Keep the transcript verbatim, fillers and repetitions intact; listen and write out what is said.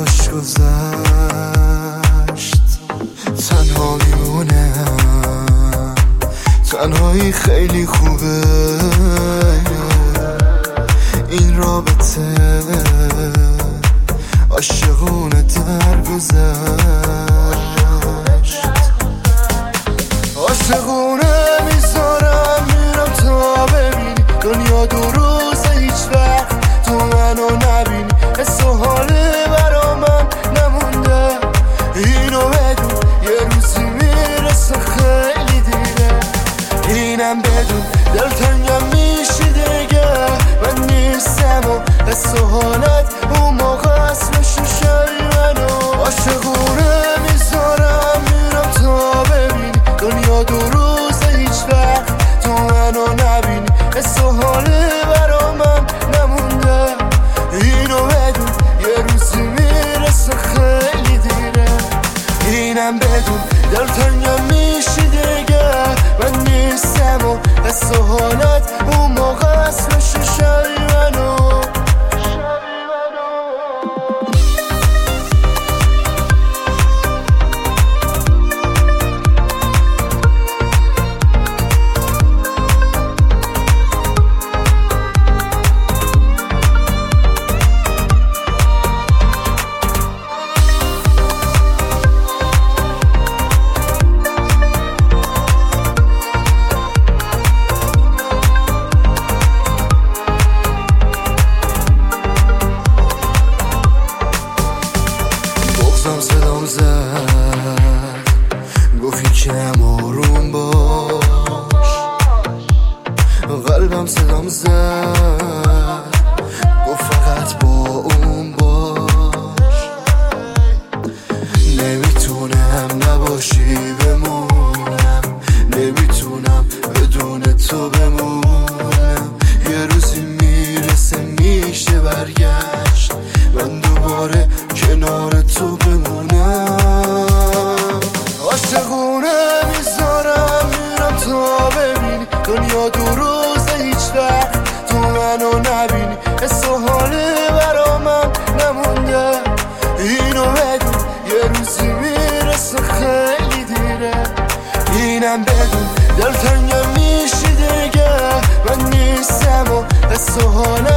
خوش گذشت، تنها میمونم. تنهایی خیلی خوبه، این رابطه عاشقونه در گذشت. عاشقونه میذارم میرم تا ببینی دنیا دو روزه، هیچ وقت تو منو نبینی. حس و حاله برا من نمونده، اینو بدون یه روزی میرسه خیلی دیره. اینم بدون دلتنگم میشی دیگه، من نیستم و حس و حالت اون موقع اصلشو شایی منو. عاشقونه میذارم میرم تا ببینی دنیا دو روزه، هیچ وقت تو منو نبینی. حس و حاله برا من نمونده، اینو بدون یه روزی میرسه خیلی دیره. اینم بدون دلتنگم میشی دیگه، من نیستم و حس و حالت اون موقع اصلشو شایی منو. بغضم صدام زد، گفت یکم آروم باش. قلبم صدام زد، گفت فقط با اون باش. نمیتونم نباشی بمونم، نمیتونم بدون تو بمونم. یه روزی میرسه میشه برگشت، من دوباره کنار تو بمونم. عاشقونه میذارم میرم تا ببینی دنیا دو روزه، هیچ وقت تو منو نبینی. حس و حاله برا من نمونده، اینو بدون یه روزی میرسه خیلی دیره. اینم بدون دلتنگم میشی دیگه، من نیستم و حس و حاله